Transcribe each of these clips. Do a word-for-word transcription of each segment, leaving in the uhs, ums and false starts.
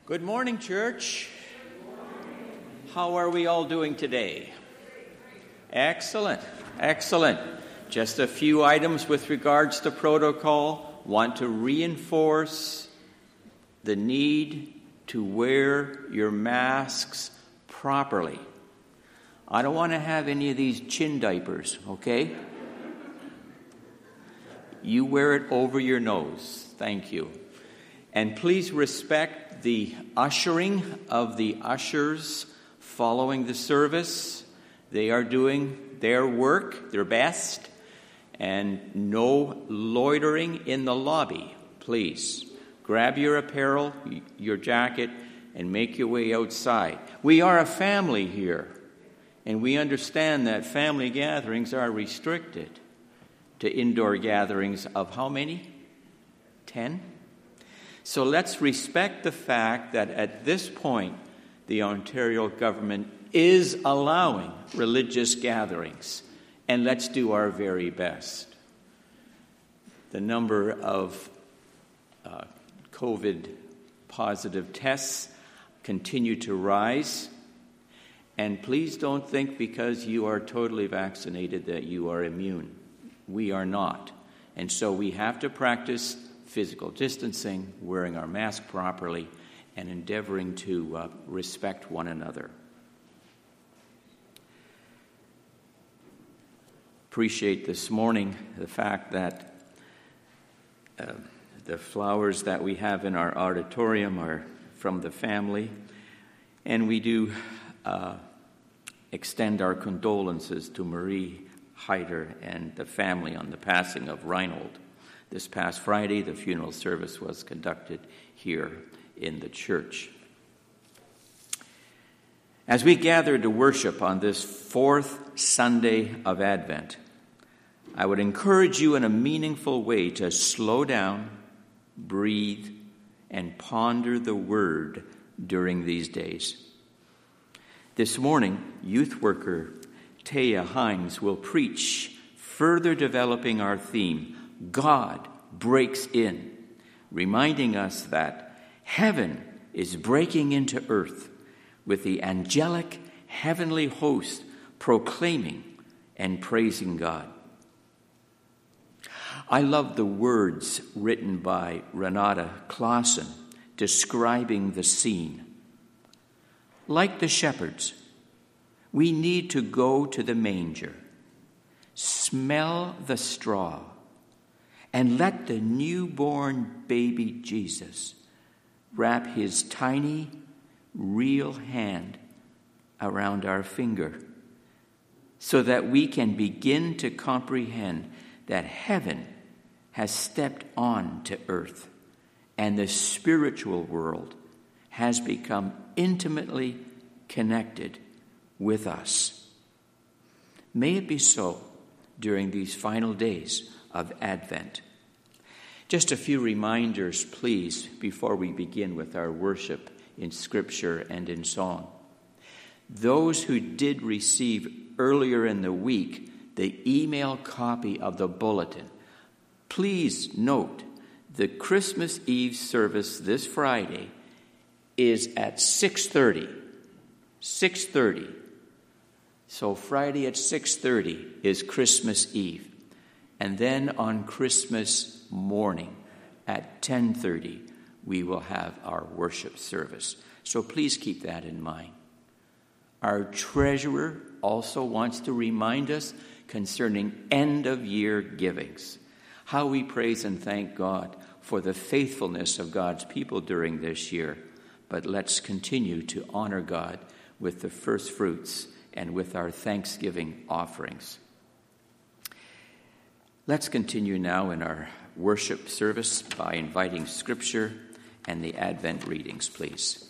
Good morning, church. How are we all doing today? Excellent, excellent. Just a few items with regards to protocol. Want to reinforce the need to wear your masks properly. I don't want to have any of these chin diapers, okay? You wear it over your nose. Thank you. And please respect the ushering of the ushers following the service. They are doing their work, their best. And no loitering in the lobby, please. Grab your apparel, your jacket, and make your way outside. We are a family here, and we understand that family gatherings are restricted to indoor gatherings of how many? Ten? So let's respect the fact that at this point, the Ontario government is allowing religious gatherings, and let's do our very best. The number of uh, COVID positive tests continue to rise, and please don't think because you are totally vaccinated that you are immune. We are not, and so we have to practice physical distancing, wearing our mask properly, and endeavoring to uh, respect one another. Appreciate this morning the fact that uh, the flowers that we have in our auditorium are from the family, and we do uh, extend our condolences to Marie Heider and the family on the passing of Reinhold. This past Friday, the funeral service was conducted here in the church. As we gather to worship on this fourth Sunday of Advent, I would encourage you in a meaningful way to slow down, breathe, and ponder the Word during these days. This morning, youth worker Taya Hines will preach, further developing our theme, God breaks in, reminding us that heaven is breaking into earth with the angelic heavenly host proclaiming and praising God. I love the words written by Renata Clausen describing the scene. Like the shepherds, we need to go to the manger, smell the straw, and let the newborn baby Jesus wrap his tiny, real hand around our finger so that we can begin to comprehend that heaven has stepped on to earth and the spiritual world has become intimately connected with us. May it be so during these final days of Advent. Just a few reminders, please, before we begin with our worship in Scripture and in song. Those who did receive earlier in the week the email copy of the bulletin, please note the Christmas Eve service this Friday is at six thirty. six thirty. So Friday at six thirty is Christmas Eve. And then on Christmas morning at ten thirty, we will have our worship service. So please keep that in mind. Our treasurer also wants to remind us concerning end-of-year givings, how we praise and thank God for the faithfulness of God's people during this year. But let's continue to honor God with the first fruits and with our thanksgiving offerings. Let's continue now in our worship service by inviting Scripture and the Advent readings, please.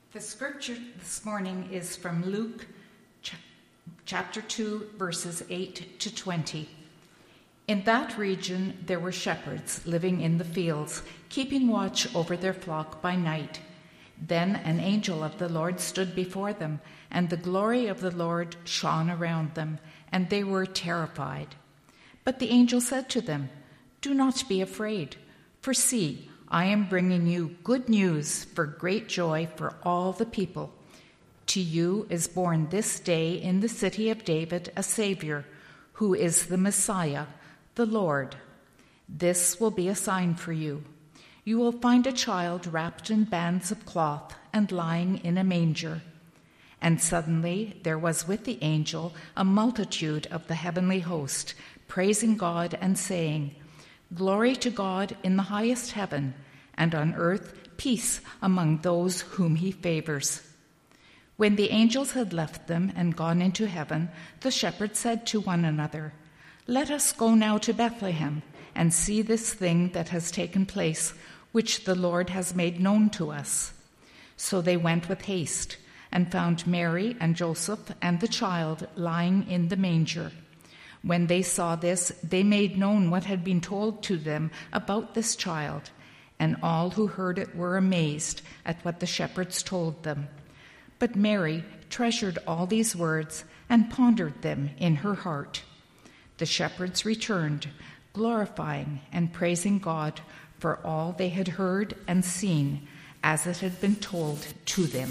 The scripture this morning is from Luke ch- chapter two, verses eight to twenty. In that region there were shepherds living in the fields, keeping watch over their flock by night. Then an angel of the Lord stood before them, and the glory of the Lord shone around them, and they were terrified. But the angel said to them, "Do not be afraid, for see, I am bringing you good news for great joy for all the people. To you is born this day in the city of David a Savior, who is the Messiah, the Lord. This will be a sign for you. You will find a child wrapped in bands of cloth and lying in a manger." And suddenly there was with the angel a multitude of the heavenly host, praising God and saying, "Glory to God in the highest heaven, and on earth peace among those whom he favors." When the angels had left them and gone into heaven, the shepherds said to one another, "Let us go now to Bethlehem and see this thing that has taken place, which the Lord has made known to us." So they went with haste and found Mary and Joseph and the child lying in the manger. When they saw this, they made known what had been told to them about this child, and all who heard it were amazed at what the shepherds told them. But Mary treasured all these words and pondered them in her heart. The shepherds returned, glorifying and praising God for all they had heard and seen, as it had been told to them.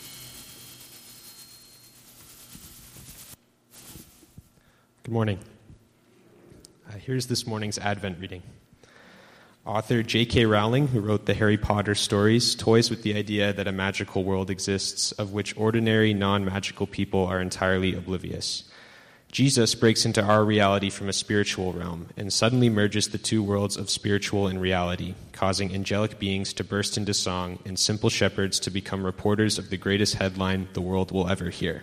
Good morning. Uh, here's this morning's Advent reading. Author J K Rowling, who wrote the Harry Potter stories, toys with the idea that a magical world exists of which ordinary, non-magical people are entirely oblivious. Jesus breaks into our reality from a spiritual realm and suddenly merges the two worlds of spiritual and reality, causing angelic beings to burst into song and simple shepherds to become reporters of the greatest headline the world will ever hear.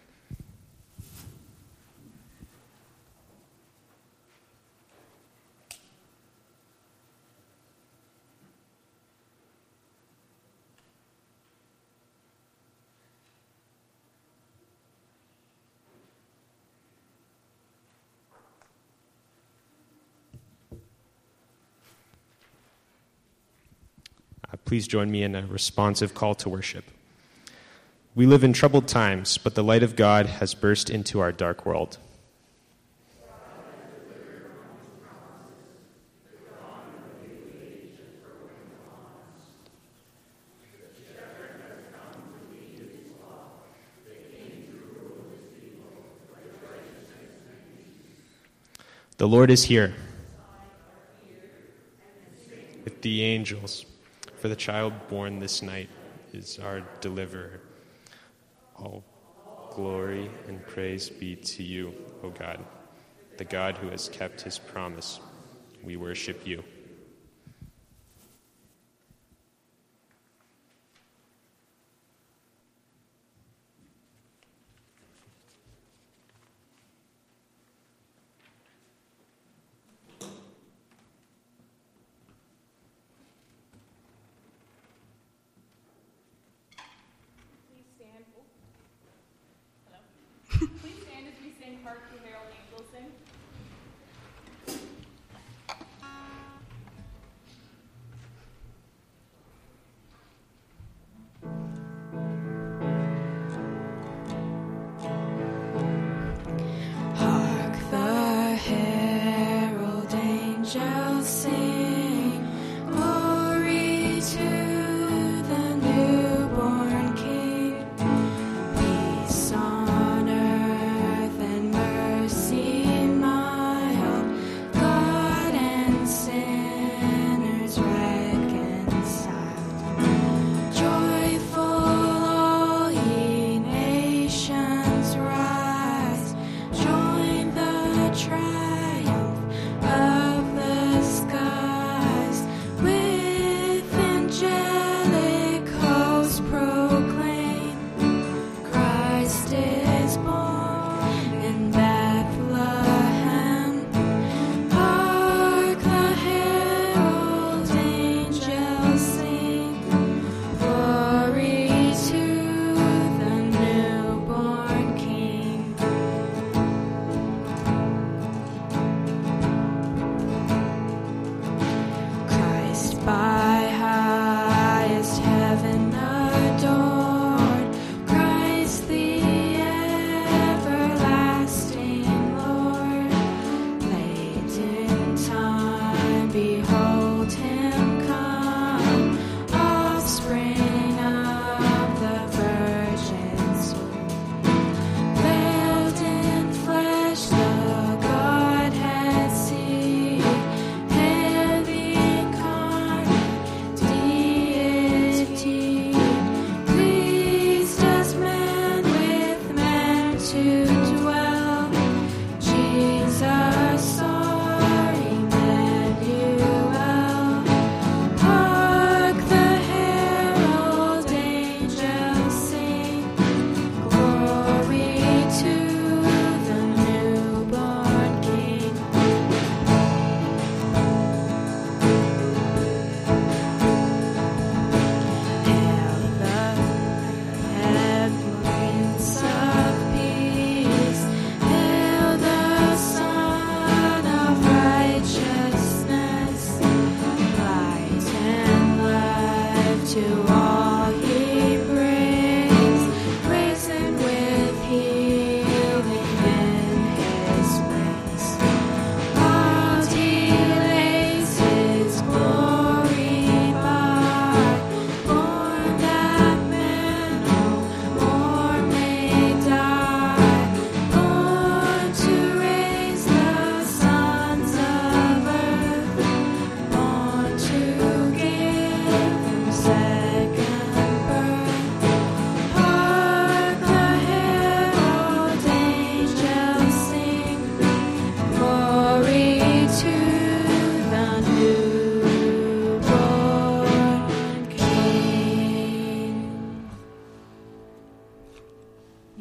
Please join me in a responsive call to worship. We live in troubled times, but the light of God has burst into our dark world. The Lord is here with the angels. For the child born this night is our deliverer. All glory and praise be to you, O God, the God who has kept his promise. We worship you. Please stand as we sing Hark the Herald Angels Sing. Hark the herald angels sing, glory to the newborn King. Peace on earth and mercy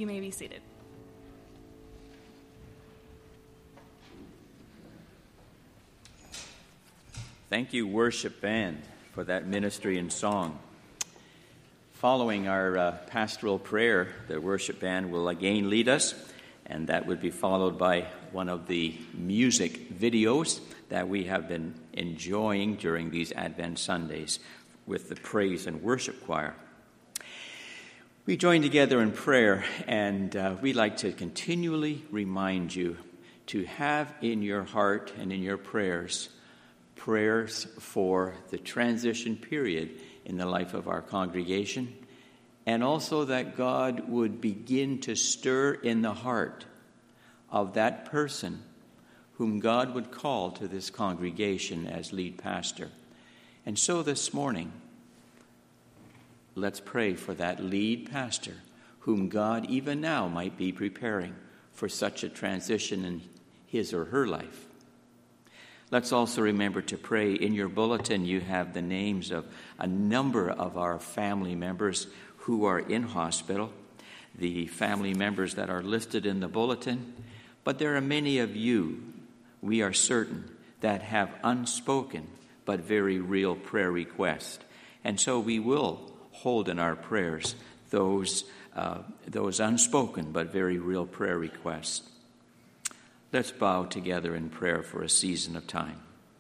You may be seated. Thank you, worship band, for that ministry and song. Following our uh, pastoral prayer, the worship band will again lead us, and that would be followed by one of the music videos that we have been enjoying during these Advent Sundays with the praise and worship choir. We join together in prayer, and uh, we like to continually remind you to have in your heart and in your prayers prayers for the transition period in the life of our congregation, and also that God would begin to stir in the heart of that person whom God would call to this congregation as lead pastor. And so this morning, let's pray for that lead pastor whom God even now might be preparing for such a transition in his or her life. Let's also remember to pray. In your bulletin, you have the names of a number of our family members who are in hospital, the family members that are listed in the bulletin. But there are many of you, we are certain, that have unspoken but very real prayer requests. And so we will hold in our prayers those, uh, those unspoken but very real prayer requests. Let's bow together in prayer for a season of time.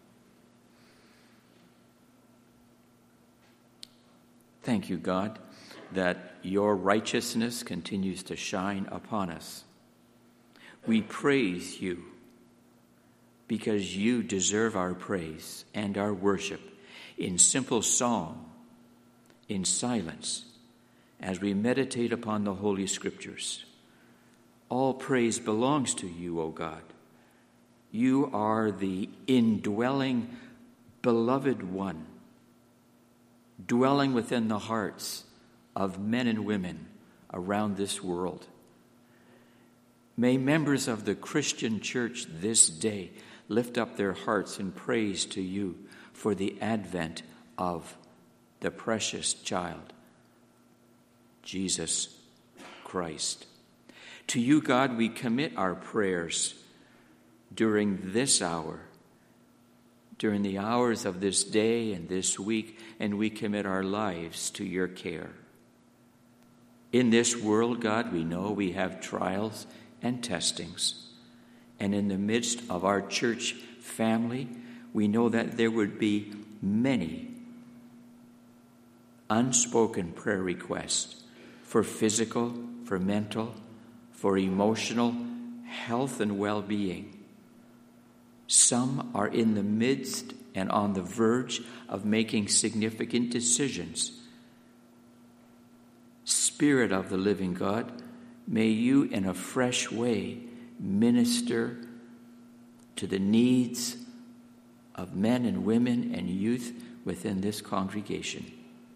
Thank you, God, that your righteousness continues to shine upon us. We praise you because you deserve our praise and our worship in simple song, in silence, as we meditate upon the Holy Scriptures. All praise belongs to you, O God. You are the indwelling, beloved one, dwelling within the hearts of men and women around this world. May members of the Christian church this day lift up their hearts in praise to you for the advent of the precious child, Jesus Christ. To you, God, we commit our prayers during this hour, during the hours of this day and this week, and we commit our lives to your care. In this world, God, we know we have trials and testings. And in the midst of our church family, we know that there would be many unspoken prayer requests for physical, for mental, for emotional health and well-being. Some are in the midst and on the verge of making significant decisions. Spirit of the living God, may you in a fresh way minister to the needs of men and women and youth within this congregation.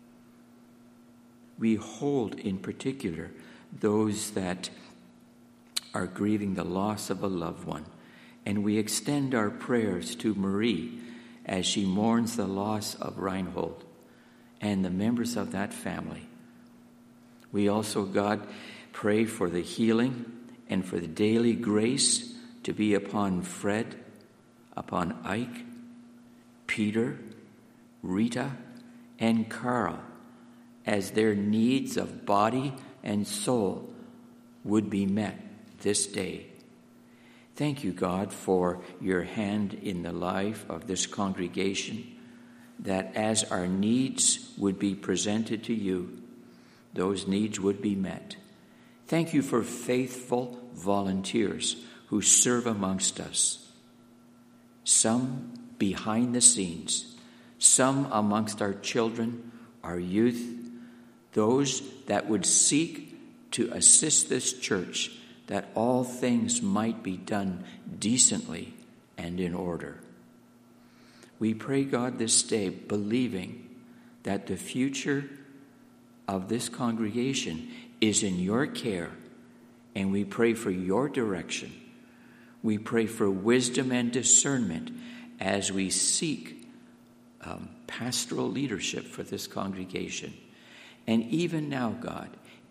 We hold in particular those that are grieving the loss of a loved one, and we extend our prayers to Marie as she mourns the loss of Reinhold and the members of that family. We also, God, pray for the healing and for the daily grace to be upon Fred, upon Ike, Peter, Rita, and Carl, as their needs of body and soul would be met this day. Thank you, God, for your hand in the life of this congregation, that as our needs would be presented to you, those needs would be met. Thank you for faithful volunteers who serve amongst us, some behind the scenes, some amongst our children, our youth, those that would seek to assist this church, that all things might be done decently and in order. We pray, God, this day, believing that the future of this congregation is in your care, and we pray for your direction. We pray for wisdom and discernment as we seek um, pastoral leadership for this congregation. And even now, God,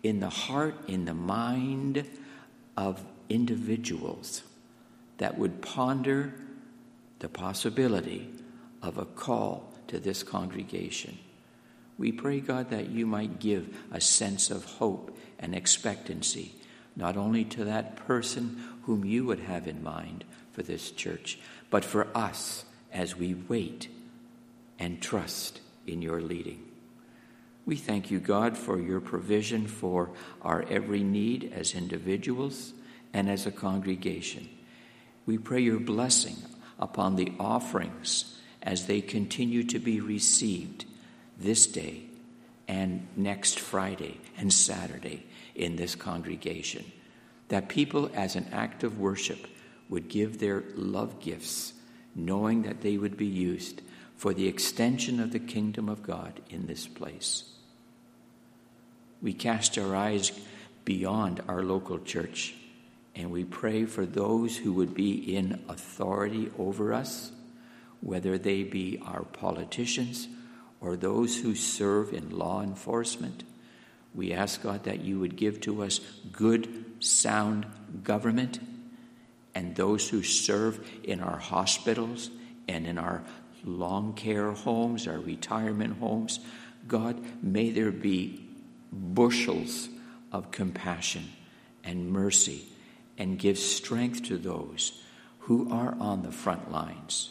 in the heart, in the mind of individuals that would ponder the possibility of a call to this congregation. We pray, God, that you might give a sense of hope and expectancy, not only to that person whom you would have in mind for this church, but for us as we wait and trust in your leading. We thank you, God, for your provision for our every need as individuals and as a congregation. We pray your blessing upon the offerings as they continue to be received this day and next Friday and Saturday in this congregation, that people as an act of worship would give their love gifts, knowing that they would be used for the extension of the kingdom of God in this place. We cast our eyes beyond our local church, and we pray for those who would be in authority over us, whether they be our politicians or those who serve in law enforcement. We ask, God, that you would give to us good, sound government, and those who serve in our hospitals and in our long care homes, our retirement homes. God, may there be bushels of compassion and mercy, and give strength to those who are on the front lines.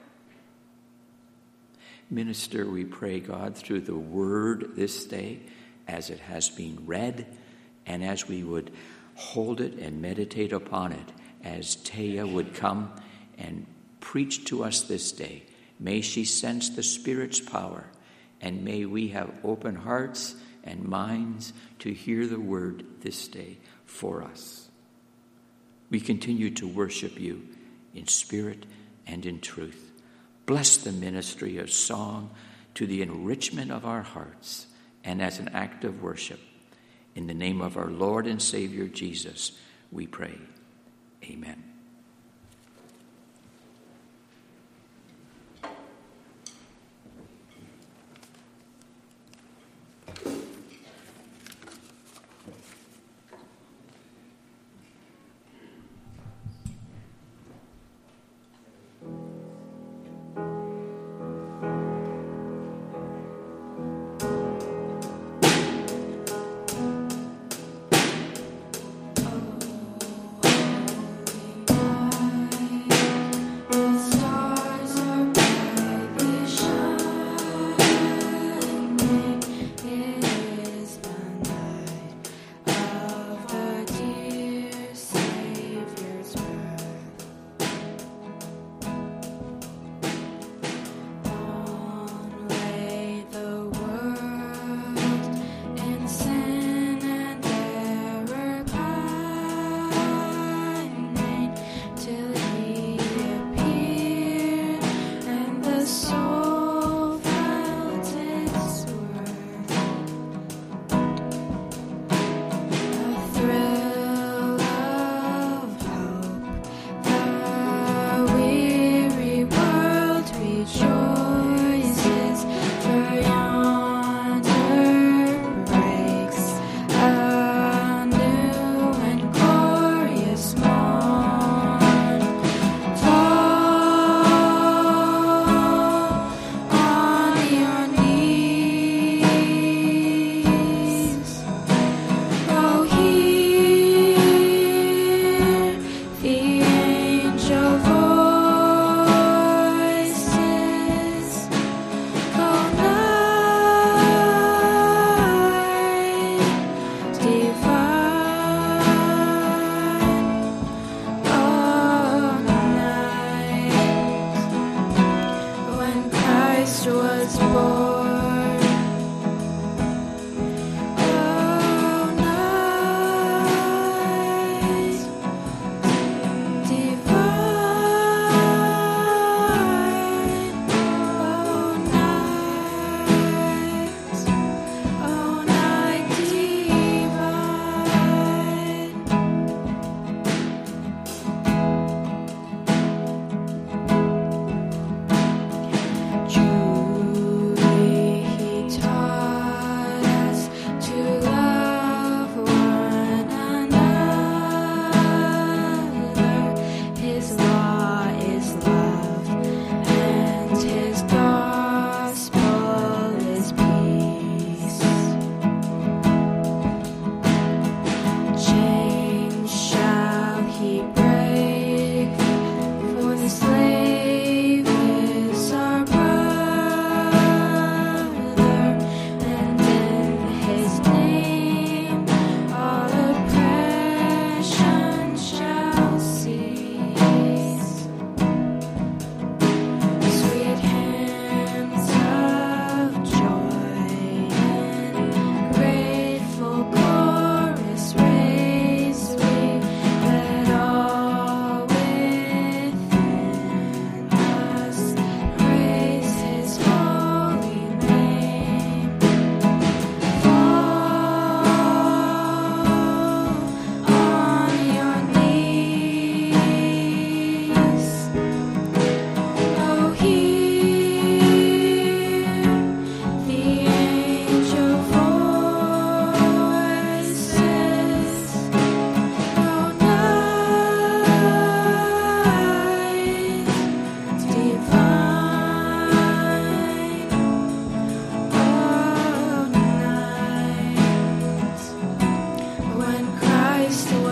Minister, we pray, God, through the word this day as it has been read, and as we would hold it and meditate upon it, as Taya would come and preach to us this day. May she sense the Spirit's power, and may we have open hearts and minds to hear the word this day for us. We continue to worship you in spirit and in truth. Bless the ministry of song to the enrichment of our hearts and as an act of worship. In the name of our Lord and Savior Jesus, we pray. Amen. Oh,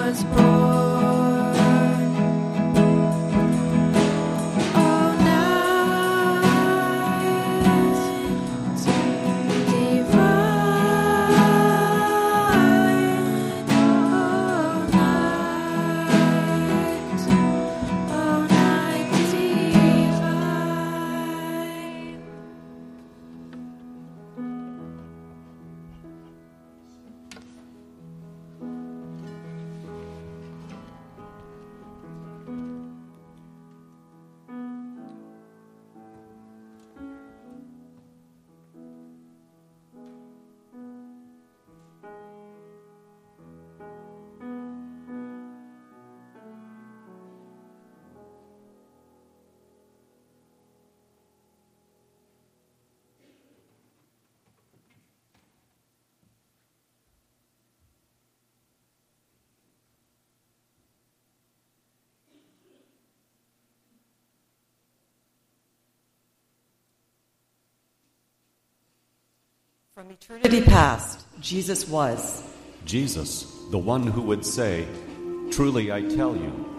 was born. Oh, night divine. Oh, night. Oh, night divine. From eternity past, Jesus was. Jesus, the one who would say, "Truly I tell you."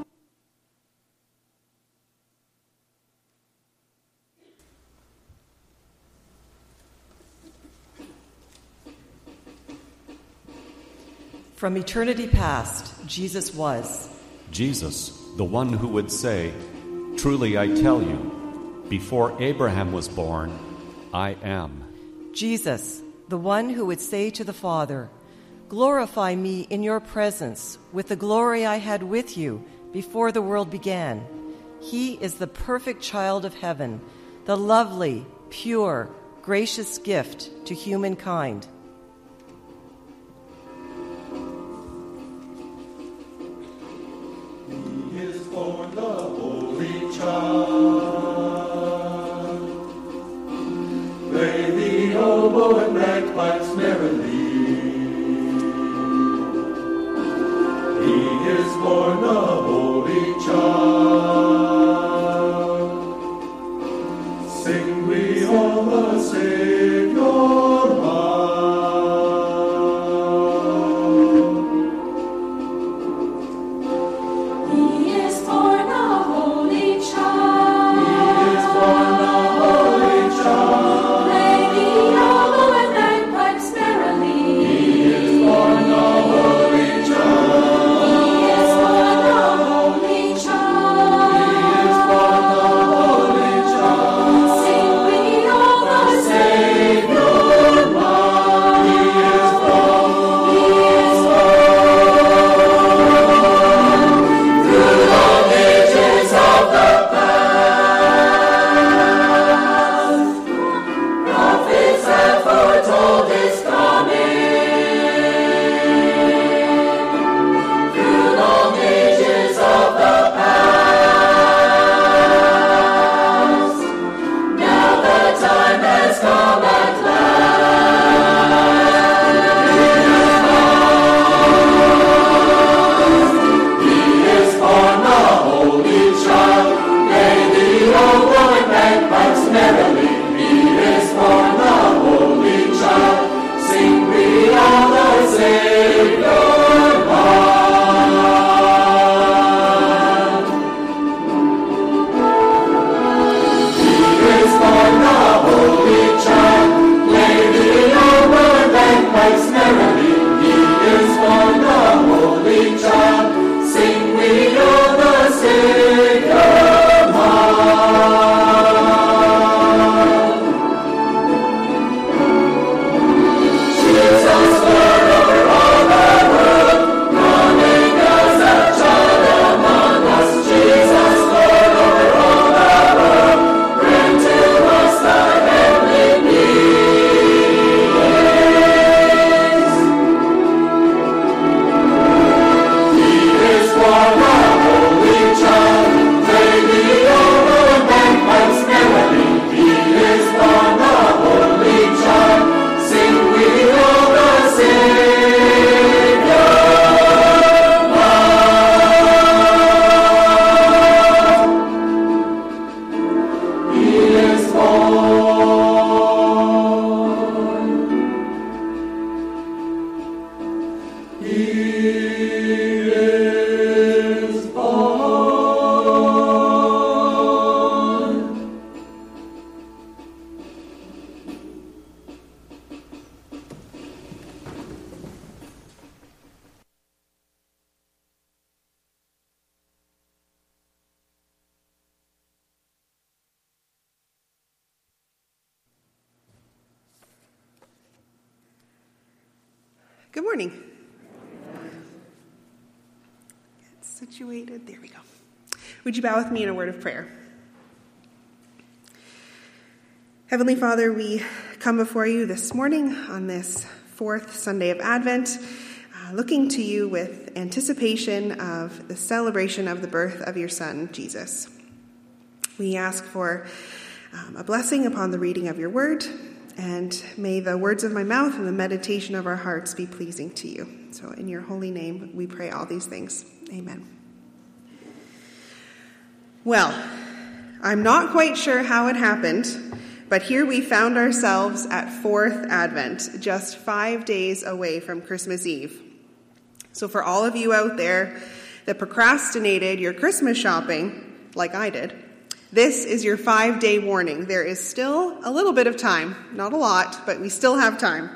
From eternity past, Jesus was. Jesus, the one who would say, "Truly I tell you, before Abraham was born, I am." Jesus, the one who would say to the Father, "Glorify me in your presence with the glory I had with you before the world began." He is the perfect child of heaven, the lovely, pure, gracious gift to humankind. He is born the Holy Child. Play the oboe and bagpipes merrily. He is born the Holy Child. Sing we all the Savior loud. He is born a holy child. He is born the Holy Child. Play the oboe and bagpipes merrily. He is born the Holy Child. He is born a holy is born. Good morning. Get situated. There we go. Would you bow with me in a word of prayer? Heavenly Father, we come before you this morning on this fourth Sunday of Advent, uh, looking to you with anticipation of the celebration of the birth of your Son, Jesus. We ask for um, a blessing upon the reading of your word, and may the words of my mouth and the meditation of our hearts be pleasing to you. So in your holy name, we pray all these things. Amen. Well, I'm not quite sure how it happened, but here we found ourselves at fourth Advent, just five days away from Christmas Eve. So for all of you out there that procrastinated your Christmas shopping, like I did, this is your five-day warning. There is still a little bit of time. Not a lot, but we still have time.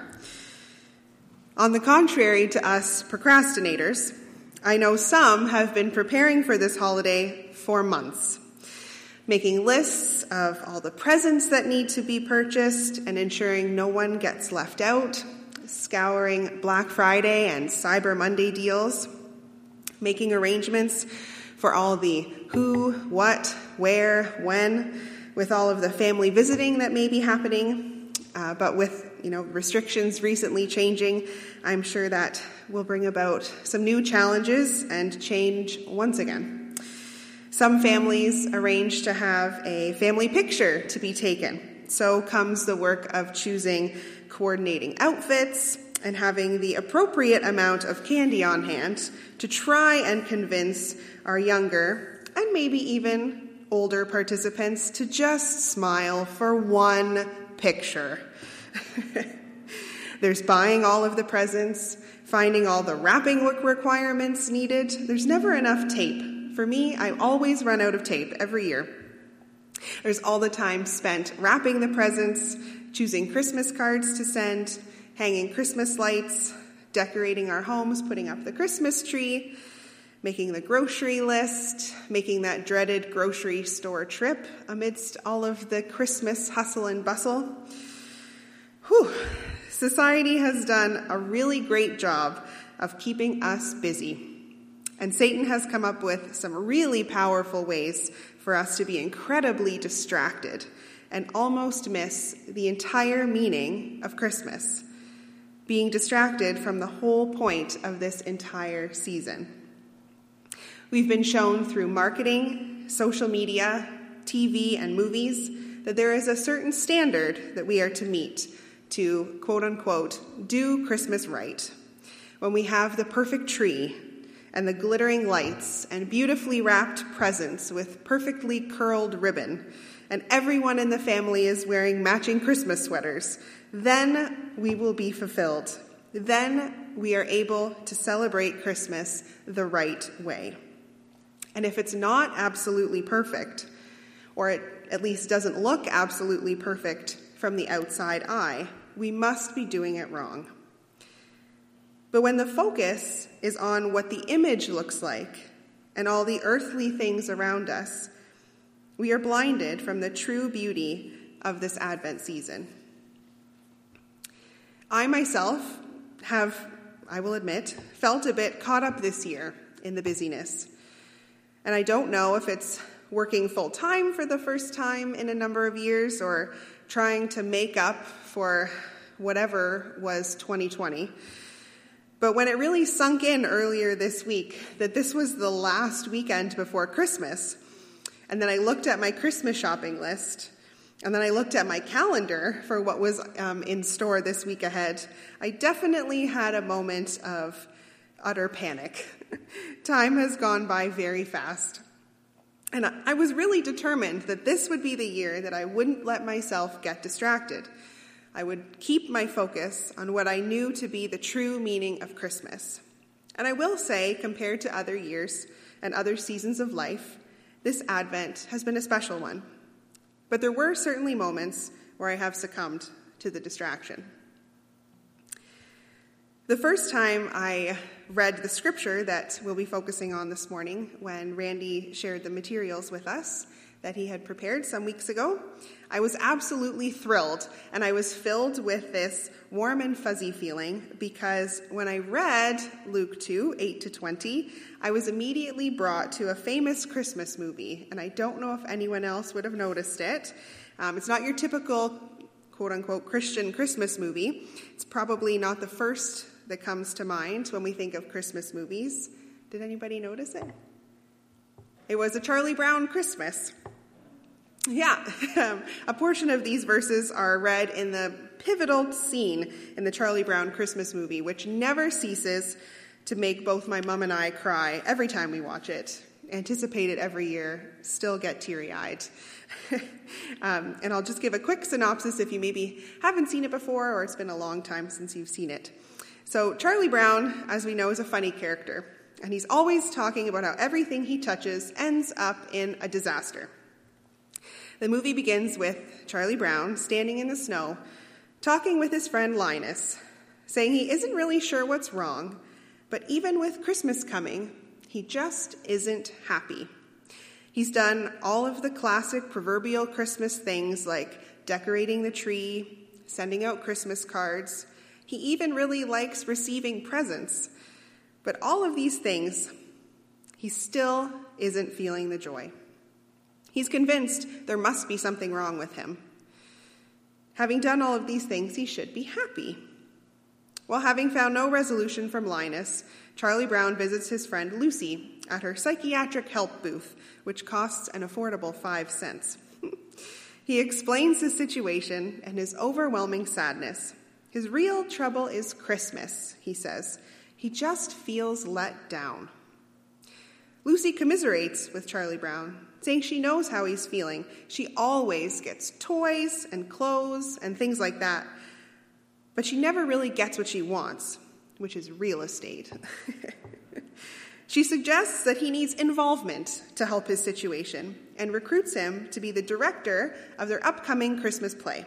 On the contrary to us procrastinators, I know some have been preparing for this holiday for months, making lists of all the presents that need to be purchased and ensuring no one gets left out, scouring Black Friday and Cyber Monday deals, making arrangements for all the who, what, where, when, with all of the family visiting that may be happening. Uh, but with, you know, restrictions recently changing, I'm sure that will bring about some new challenges and change once again. Some families arrange to have a family picture to be taken. So comes the work of choosing coordinating outfits and having the appropriate amount of candy on hand to try and convince our younger and maybe even older participants to just smile for one picture. There's buying all of the presents, finding all the wrapping requirements needed. There's never enough tape. For me, I always run out of tape every year. There's all the time spent wrapping the presents, choosing Christmas cards to send, hanging Christmas lights, decorating our homes, putting up the Christmas tree, making the grocery list, making that dreaded grocery store trip amidst all of the Christmas hustle and bustle. Whew. Society has done a really great job of keeping us busy. And Satan has come up with some really powerful ways for us to be incredibly distracted and almost miss the entire meaning of Christmas, being distracted from the whole point of this entire season. We've been shown through marketing, social media, T V, and movies that there is a certain standard that we are to meet to, quote unquote, do Christmas right. When we have the perfect tree and the glittering lights and beautifully wrapped presents with perfectly curled ribbon, and everyone in the family is wearing matching Christmas sweaters, then we will be fulfilled. Then we are able to celebrate Christmas the right way. And if it's not absolutely perfect, or it at least doesn't look absolutely perfect from the outside eye, we must be doing it wrong. But when the focus is on what the image looks like and all the earthly things around us, we are blinded from the true beauty of this Advent season. I myself have, I will admit, felt a bit caught up this year in the busyness. And I don't know if it's working full-time for the first time in a number of years or trying to make up for whatever was twenty twenty. But when it really sunk in earlier this week that this was the last weekend before Christmas, and then I looked at my Christmas shopping list, and then I looked at my calendar for what was um, in store this week ahead, I definitely had a moment of utter panic. Time has gone by very fast. And I was really determined that this would be the year that I wouldn't let myself get distracted. I would keep my focus on what I knew to be the true meaning of Christmas. And I will say, compared to other years and other seasons of life, this Advent has been a special one. But there were certainly moments where I have succumbed to the distraction. The first time I read the scripture that we'll be focusing on this morning, when Randy shared the materials with us that he had prepared some weeks ago, I was absolutely thrilled, and I was filled with this warm and fuzzy feeling because when I read Luke two, eight to twenty, I was immediately brought to a famous Christmas movie, and I don't know if anyone else would have noticed it. Um, it's not your typical quote-unquote Christian Christmas movie. It's probably not the first that comes to mind when we think of Christmas movies. Did anybody notice it? It was a Charlie Brown Christmas. Yeah, a portion of these verses are read in the pivotal scene in the Charlie Brown Christmas movie, which never ceases to make both my mom and I cry every time we watch it. Anticipate it every year, still get teary-eyed. um, and I'll just give a quick synopsis if you maybe haven't seen it before or it's been a long time since you've seen it. So Charlie Brown, as we know, is a funny character, and he's always talking about how everything he touches ends up in a disaster. The movie begins with Charlie Brown standing in the snow, talking with his friend Linus, saying he isn't really sure what's wrong, but even with Christmas coming, he just isn't happy. He's done all of the classic proverbial Christmas things like decorating the tree, sending out Christmas cards. He even really likes receiving presents. But all of these things, he still isn't feeling the joy. He's convinced there must be something wrong with him. Having done all of these things, he should be happy. Well, having found no resolution from Linus, Charlie Brown visits his friend Lucy at her psychiatric help booth, which costs an affordable five cents. He explains his situation and his overwhelming sadness. His real trouble is Christmas, he says. He just feels let down. Lucy commiserates with Charlie Brown, saying she knows how he's feeling. She always gets toys and clothes and things like that. But she never really gets what she wants, which is real estate. She suggests that he needs involvement to help his situation and recruits him to be the director of their upcoming Christmas play.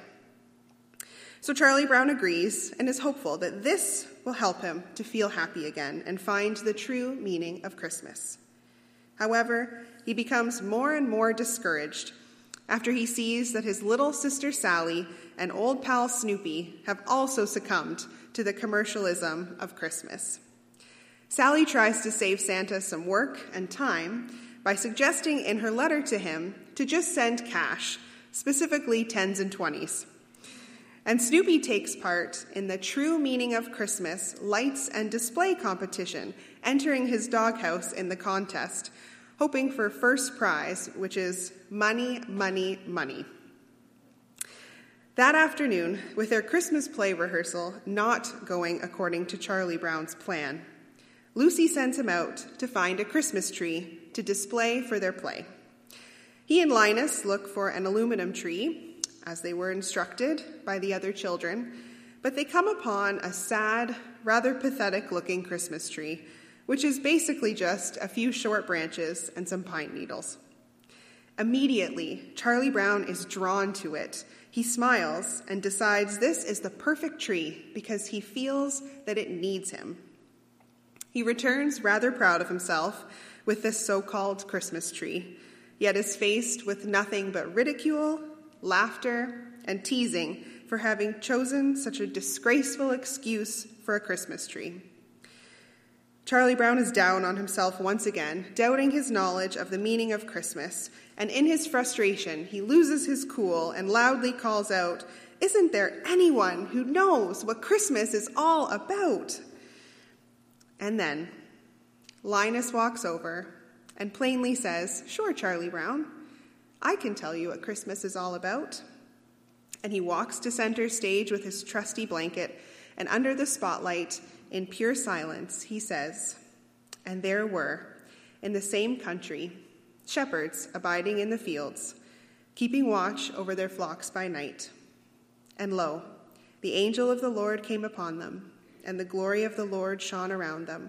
So Charlie Brown agrees and is hopeful that this will help him to feel happy again and find the true meaning of Christmas. However, he becomes more and more discouraged after he sees that his little sister Sally and old pal Snoopy have also succumbed to the commercialism of Christmas. Sally tries to save Santa some work and time by suggesting in her letter to him to just send cash, specifically tens and twenties. And Snoopy takes part in the True Meaning of Christmas lights and display competition, entering his doghouse in the contest, hoping for first prize, which is money, money, money. That afternoon, with their Christmas play rehearsal not going according to Charlie Brown's plan, Lucy sends him out to find a Christmas tree to display for their play. He and Linus look for an aluminum tree, as they were instructed by the other children, but they come upon a sad, rather pathetic-looking Christmas tree, which is basically just a few short branches and some pine needles. Immediately, Charlie Brown is drawn to it. He smiles and decides this is the perfect tree because he feels that it needs him. He returns rather proud of himself with this so-called Christmas tree, yet is faced with nothing but ridicule, laughter, and teasing for having chosen such a disgraceful excuse for a Christmas tree. Charlie Brown is down on himself once again, doubting his knowledge of the meaning of Christmas, and in his frustration, he loses his cool and loudly calls out, "Isn't there anyone who knows what Christmas is all about?" And then Linus walks over and plainly says, "Sure, Charlie Brown, I can tell you what Christmas is all about." And he walks to center stage with his trusty blanket, and under the spotlight, in pure silence, he says, "And there were, in the same country, shepherds abiding in the fields, keeping watch over their flocks by night. And lo, the angel of the Lord came upon them, and the glory of the Lord shone around them,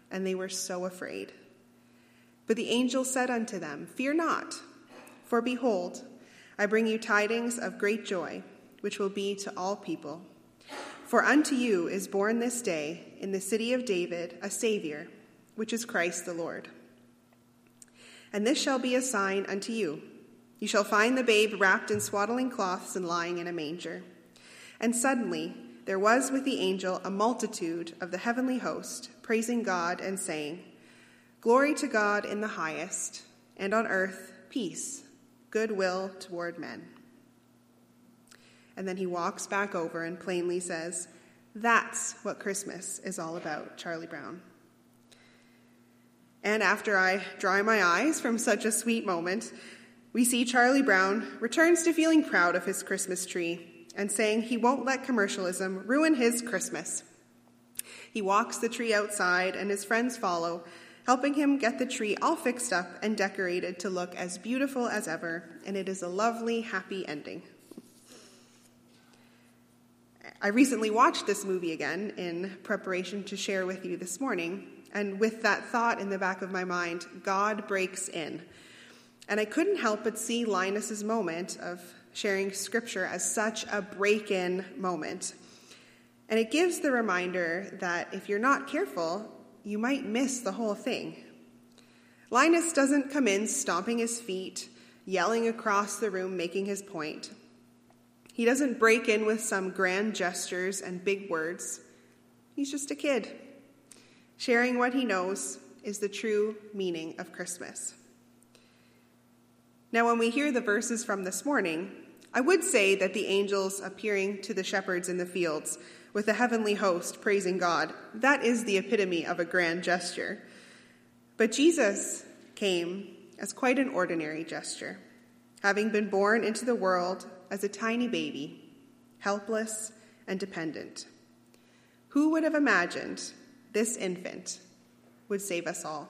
and they were so afraid. But the angel said unto them, Fear not, for behold, I bring you tidings of great joy, which will be to all people. For unto you is born this day in the city of David a Savior, which is Christ the Lord. And this shall be a sign unto you. You shall find the babe wrapped in swaddling cloths and lying in a manger. And suddenly there was with the angel a multitude of the heavenly host, praising God and saying, Glory to God in the highest, and on earth peace, goodwill toward men. And then he walks back over and plainly says, That's what Christmas is all about, Charlie Brown. And after I dry my eyes from such a sweet moment, we see Charlie Brown returns to feeling proud of his Christmas tree and saying he won't let commercialism ruin his Christmas. He walks the tree outside and his friends follow, helping him get the tree all fixed up and decorated to look as beautiful as ever, and it is a lovely, happy ending. I recently watched this movie again in preparation to share with you this morning, and with that thought in the back of my mind, God breaks in. And I couldn't help but see Linus's moment of sharing scripture as such a break-in moment. And it gives the reminder that if you're not careful, you might miss the whole thing. Linus doesn't come in stomping his feet, yelling across the room, making his point. He doesn't break in with some grand gestures and big words. He's just a kid. Sharing what he knows is the true meaning of Christmas. Now, when we hear the verses from this morning, I would say that the angels appearing to the shepherds in the fields with the heavenly host praising God, that is the epitome of a grand gesture. But Jesus came as quite an ordinary gesture, having been born into the world as a tiny baby, helpless and dependent. Who would have imagined this infant would save us all?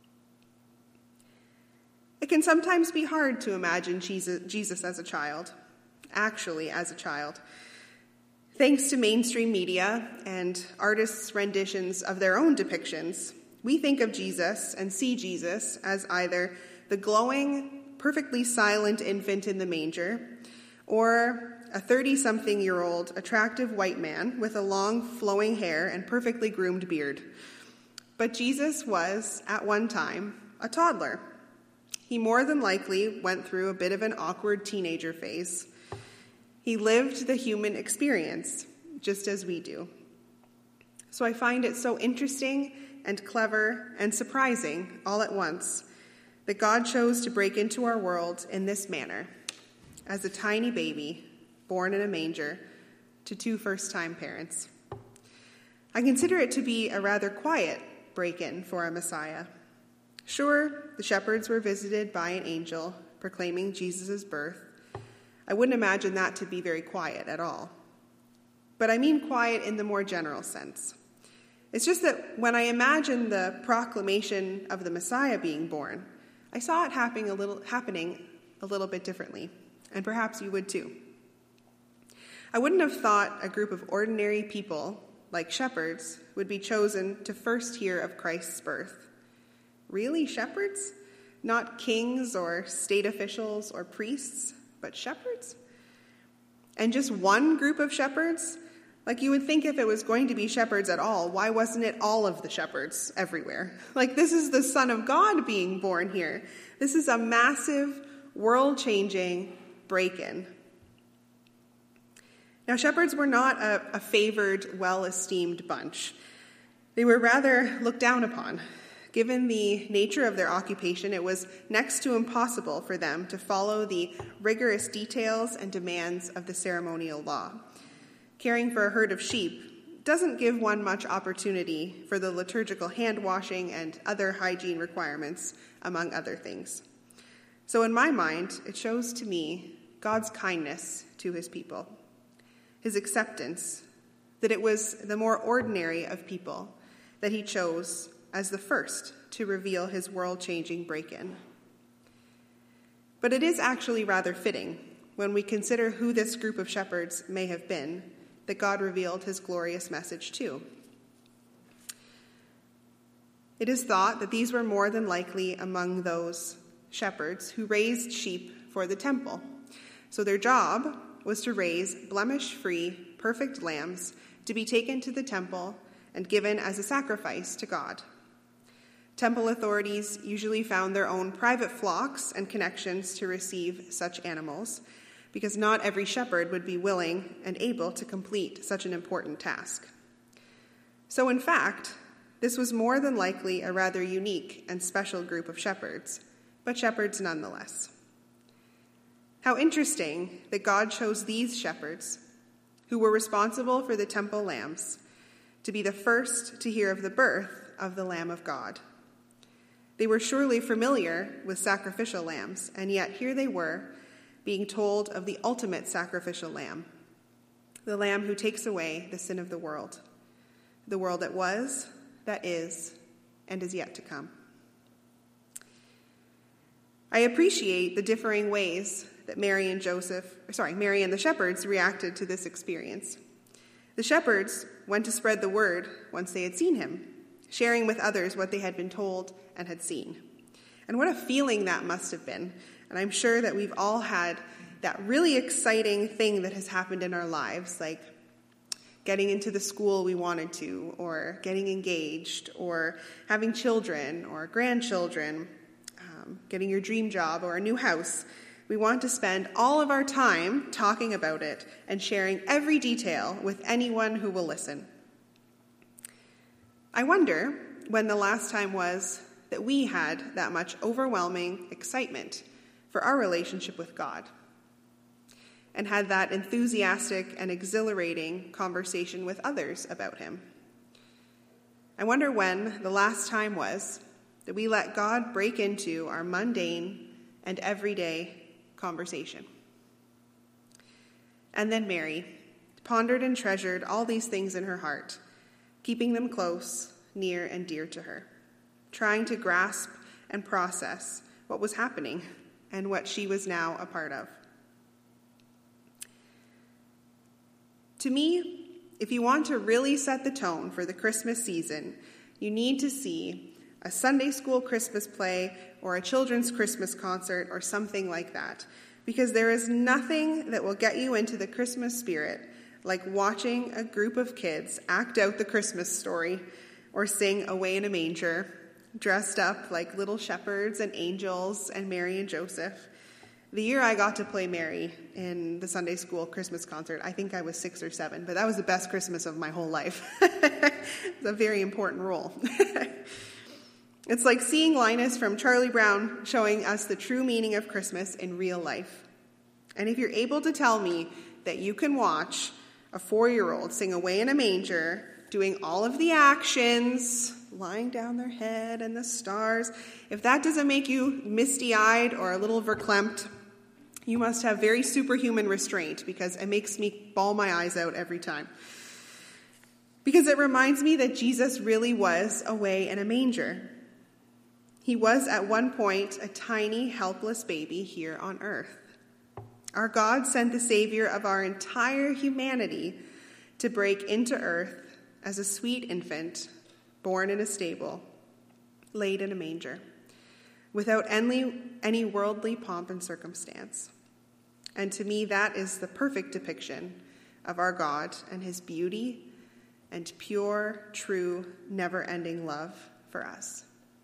It can sometimes be hard to imagine Jesus, Jesus as a child, actually as a child. Thanks to mainstream media and artists' renditions of their own depictions, we think of Jesus and see Jesus as either the glowing, perfectly silent infant in the manger, or a thirty-something-year-old attractive white man with a long flowing hair and perfectly groomed beard. But Jesus was, at one time, a toddler. He more than likely went through a bit of an awkward teenager phase. He lived the human experience, just as we do. So I find it so interesting and clever and surprising all at once that God chose to break into our world in this manner, as a tiny baby born in a manger to two first-time parents. I consider it to be a rather quiet break-in for a Messiah. Sure, the shepherds were visited by an angel proclaiming Jesus' birth. I wouldn't imagine that to be very quiet at all. But I mean quiet in the more general sense. It's just that when I imagine the proclamation of the Messiah being born, I saw it happening a little, happening a little bit differently, and perhaps you would too. I wouldn't have thought a group of ordinary people, like shepherds, would be chosen to first hear of Christ's birth. Really, shepherds? Not kings or state officials or priests, but shepherds? And just one group of shepherds? Like, you would think if it was going to be shepherds at all, why wasn't it all of the shepherds everywhere? Like, this is the Son of God being born here. This is a massive, world-changing break-in. Now, shepherds were not a, a favored, well-esteemed bunch. They were rather looked down upon. Given the nature of their occupation, it was next to impossible for them to follow the rigorous details and demands of the ceremonial law. Caring for a herd of sheep doesn't give one much opportunity for the liturgical hand-washing and other hygiene requirements, among other things. So in my mind, it shows to me God's kindness to his people, his acceptance, that it was the more ordinary of people that he chose as the first to reveal his world-changing break-in. But it is actually rather fitting, when we consider who this group of shepherds may have been, that God revealed his glorious message to. It is thought that these were more than likely among those shepherds who raised sheep for the temple. So their job was to raise blemish-free, perfect lambs to be taken to the temple and given as a sacrifice to God. Temple authorities usually found their own private flocks and connections to receive such animals, because not every shepherd would be willing and able to complete such an important task. So in fact, this was more than likely a rather unique and special group of shepherds, but shepherds nonetheless. How interesting that God chose these shepherds, who were responsible for the temple lambs, to be the first to hear of the birth of the Lamb of God. They were surely familiar with sacrificial lambs, and yet here they were, being told of the ultimate sacrificial lamb, the Lamb who takes away the sin of the world, the world that was, that is, and is yet to come. I appreciate the differing ways that Mary and Joseph, sorry, Mary and the shepherds reacted to this experience. The shepherds went to spread the word once they had seen him, sharing with others what they had been told and had seen. And what a feeling that must have been. And I'm sure that we've all had that really exciting thing that has happened in our lives, like getting into the school we wanted to, or getting engaged, or having children or grandchildren, um, getting your dream job or a new house. We want to spend all of our time talking about it and sharing every detail with anyone who will listen. I wonder when the last time was that we had that much overwhelming excitement for our relationship with God and had that enthusiastic and exhilarating conversation with others about him. I wonder when the last time was that we let God break into our mundane and everyday conversation. And then Mary pondered and treasured all these things in her heart, keeping them close, near, and dear to her, trying to grasp and process what was happening and what she was now a part of. To me, if you want to really set the tone for the Christmas season, you need to see a Sunday school Christmas play or a children's Christmas concert or something like that, because there is nothing that will get you into the Christmas spirit like watching a group of kids act out the Christmas story or sing Away in a Manger, dressed up like little shepherds and angels and Mary and Joseph. The year I got to play Mary in the Sunday school Christmas concert, I think I was six or seven, but that was the best Christmas of my whole life. It's a very important role. It's like seeing Linus from Charlie Brown showing us the true meaning of Christmas in real life. And if you're able to tell me that you can watch a four-year-old sing Away in a Manger, doing all of the actions, lying down their head and the stars, if that doesn't make you misty-eyed or a little verklempt, you must have very superhuman restraint, because it makes me bawl my eyes out every time. Because it reminds me that Jesus really was away in a manger. He was at one point a tiny, helpless baby here on earth. Our God sent the Savior of our entire humanity to break into earth as a sweet infant, born in a stable, laid in a manger, without any, any worldly pomp and circumstance. And to me, that is the perfect depiction of our God and his beauty and pure, true, never-ending love for us.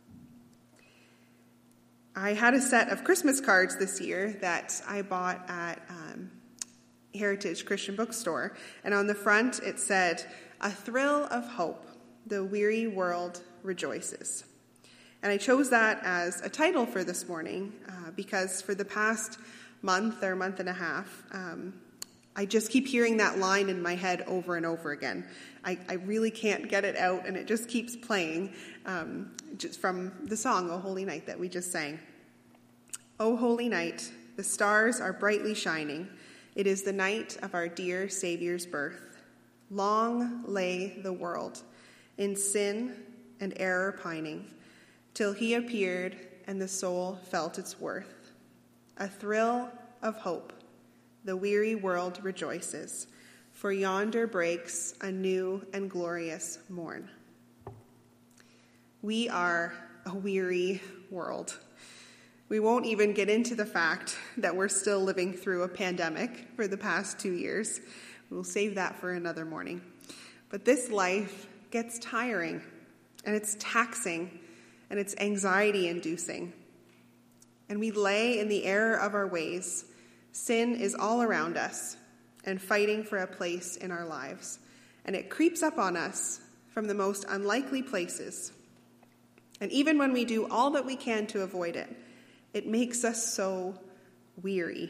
I had a set of Christmas cards this year that I bought at um, Heritage Christian Bookstore, and on the front it said, "A thrill of hope, the weary world rejoices." And I chose that as a title for this morning uh, because for the past month or month and a half, um, I just keep hearing that line in my head over and over again. I, I really can't get it out, and it just keeps playing um, just from the song, "O Holy Night," that we just sang. O holy night, the stars are brightly shining. It is the night of our dear Savior's birth. Long lay the world in sin and error pining, till he appeared and the soul felt its worth. A thrill of hope, the weary world rejoices, for yonder breaks a new and glorious morn. We are a weary world. We won't even get into the fact that we're still living through a pandemic for the past two years. We'll save that for another morning. But this life gets tiring, and it's taxing, and it's anxiety-inducing. And we lay in the error of our ways. Sin is all around us and fighting for a place in our lives. And it creeps up on us from the most unlikely places. And even when we do all that we can to avoid it, it makes us so weary.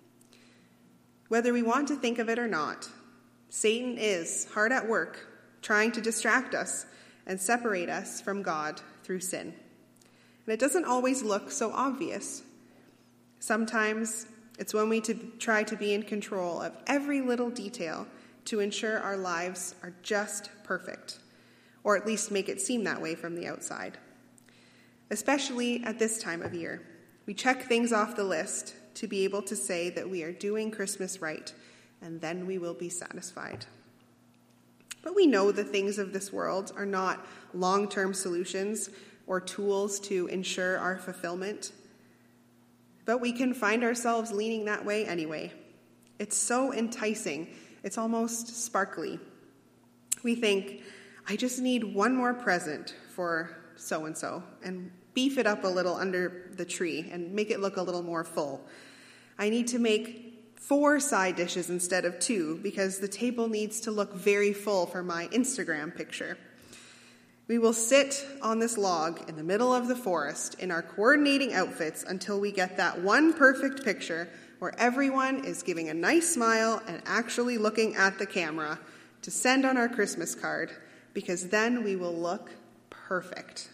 Whether we want to think of it or not, Satan is hard at work trying to distract us and separate us from God through sin. And it doesn't always look so obvious. Sometimes it's when we to try to be in control of every little detail to ensure our lives are just perfect, or at least make it seem that way from the outside. Especially at this time of year, we check things off the list to be able to say that we are doing Christmas right, and then we will be satisfied. But we know the things of this world are not long-term solutions or tools to ensure our fulfillment. But we can find ourselves leaning that way anyway. It's so enticing. It's almost sparkly. We think, I just need one more present for so-and-so, and beef it up a little under the tree and make it look a little more full. I need to make four side dishes instead of two because the table needs to look very full for my Instagram picture. We will sit on this log in the middle of the forest in our coordinating outfits until we get that one perfect picture where everyone is giving a nice smile and actually looking at the camera to send on our Christmas card, because then we will look perfect.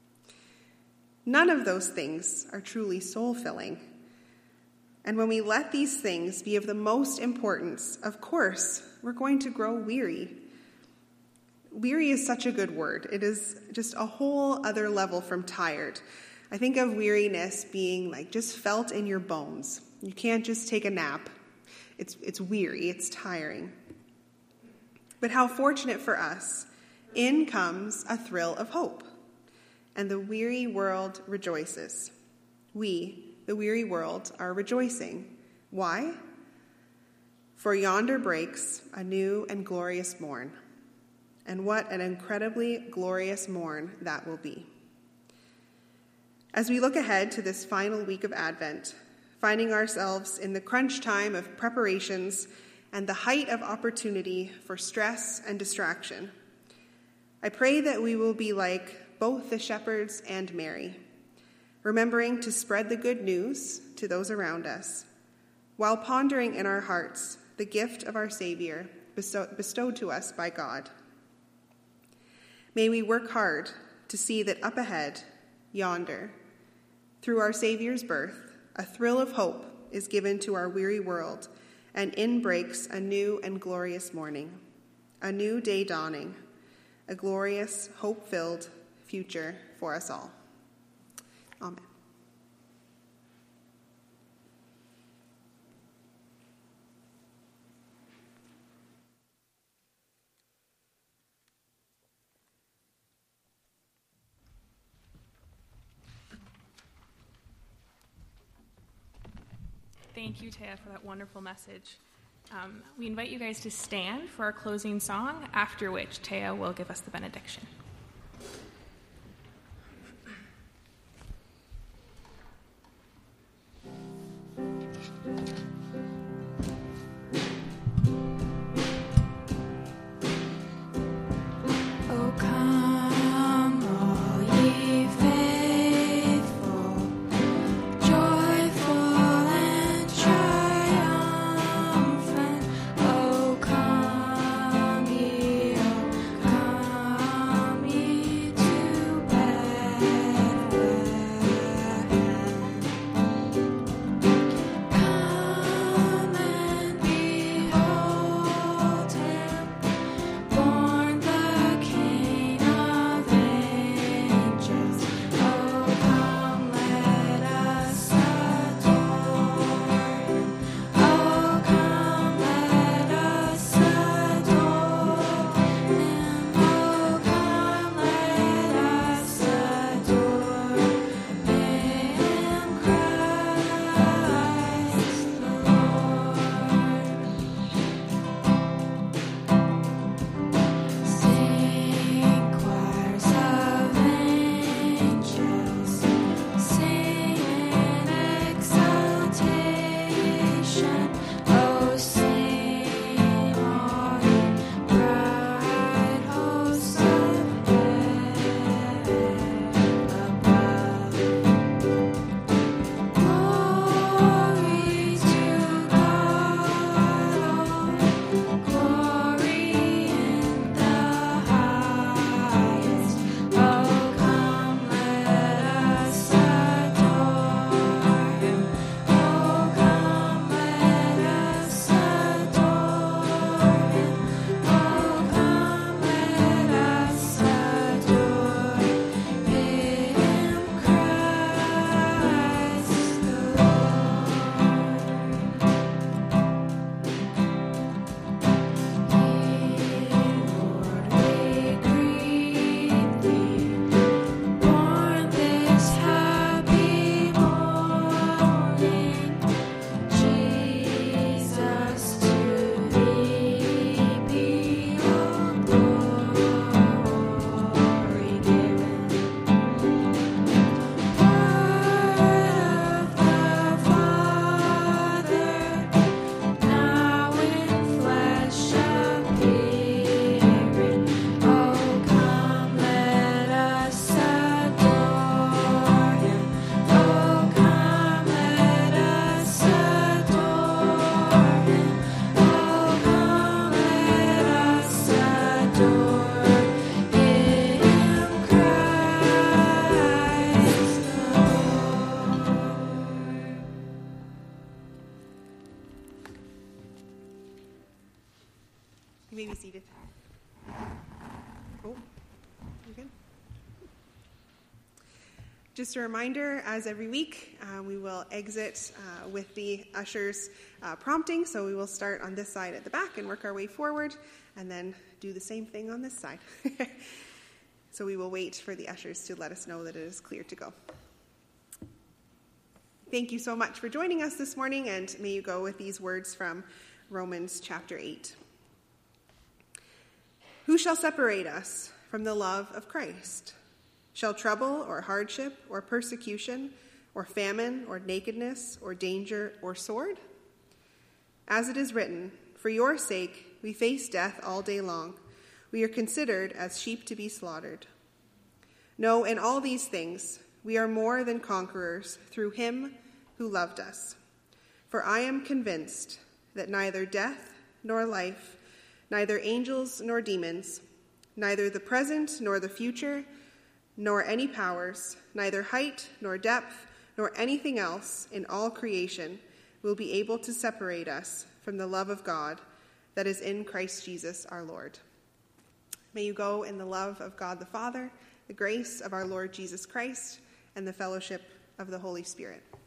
None of those things are truly soul-filling. And when we let these things be of the most importance, of course, we're going to grow weary. Weary is such a good word. It is just a whole other level from tired. I think of weariness being like just felt in your bones. You can't just take a nap. It's, it's weary, it's tiring. But how fortunate for us, in comes a thrill of hope. And the weary world rejoices. We, the weary world, are rejoicing. Why? For yonder breaks a new and glorious morn. And what an incredibly glorious morn that will be. As we look ahead to this final week of Advent, finding ourselves in the crunch time of preparations and the height of opportunity for stress and distraction, I pray that we will be like both the shepherds and Mary, remembering to spread the good news to those around us, while pondering in our hearts the gift of our Savior bestowed to us by God. May we work hard to see that up ahead, yonder, through our Savior's birth, a thrill of hope is given to our weary world, and in breaks a new and glorious morning, a new day dawning, a glorious, hope-filled future for us all. Amen. Thank you, Taya, for that wonderful message. Um, we invite you guys to stand for our closing song, after which Taya will give us the benediction. Come, Just a reminder, as every week, uh, we will exit uh, with the ushers uh, prompting. So we will start on this side at the back and work our way forward, and then do the same thing on this side. So we will wait for the ushers to let us know that it is clear to go. Thank you so much for joining us this morning, and may you go with these words from Romans chapter eight. Who shall separate us from the love of Christ? Shall trouble or hardship or persecution or famine or nakedness or danger or sword? As it is written, for your sake we face death all day long. We are considered as sheep to be slaughtered. No, in all these things we are more than conquerors through him who loved us. For I am convinced that neither death nor life, neither angels nor demons, neither the present nor the future, nor any powers, neither height nor depth, nor anything else in all creation will be able to separate us from the love of God that is in Christ Jesus our Lord. May you go in the love of God the Father, the grace of our Lord Jesus Christ, and the fellowship of the Holy Spirit.